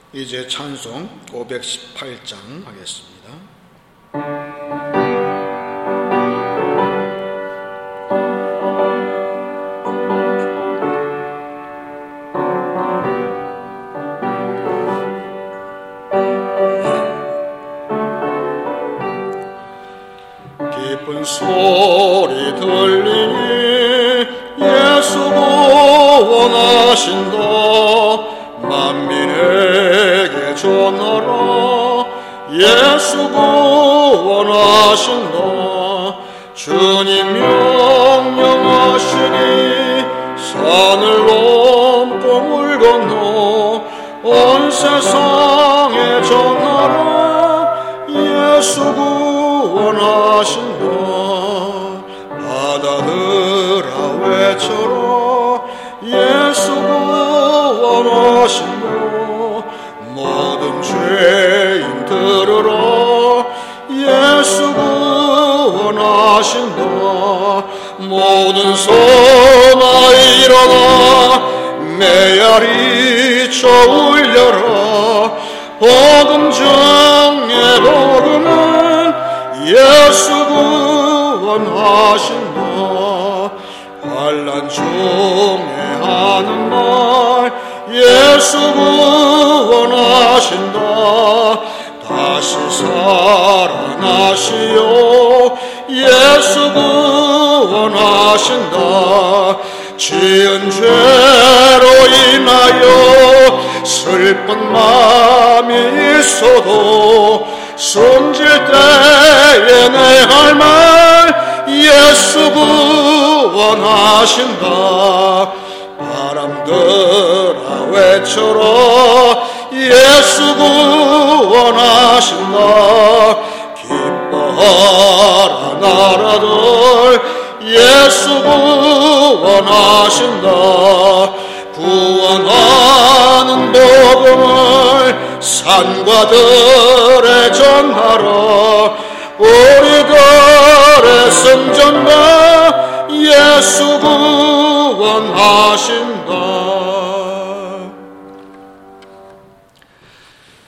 이제 찬송 518장 하겠습니다. 기쁜 소리 들리니 예수 구원하신다. 만민에게 전하라. 예수 구원하신다. 주님 명령하시니 산을 넘고 물 건너 온 세상에 전하라. 예수 구원하신다. 바다들아 외쳐라. 예수 구원하신다. 모든 죄인 들으라. 예수 구원하신다. 모든 소나 일어나 메아리 쳐 울려라. 복음 중에 복음은 예수 구원하신다. 환난 중에 하는 말 예수 구원하신다. 다시 살아나시오. 예수 구원하신다. 지은 죄로 인하여 슬픈 마음이 있어도 숨질 때에 내 할 말 예수 구원하신다. 바람들아 외쳐라. 예수 구원하신다. 기뻐하라 나라들 예수 구원하신다. 구원하는 복음을 산과 들에 전하라. 우리들의 승전가